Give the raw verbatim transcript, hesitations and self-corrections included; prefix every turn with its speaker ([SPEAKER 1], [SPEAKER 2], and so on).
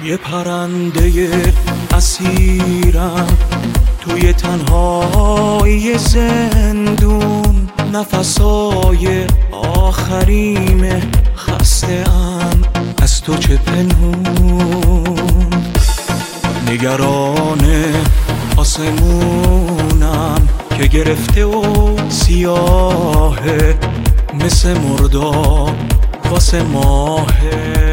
[SPEAKER 1] یه پرنده اسیرم توی تنهایی زندون، نفسای آخریمه، خسته ام از تو چه پنهون. نگران آسمونم که گرفته و سیاهه، مثل مرداب واسه ماهه.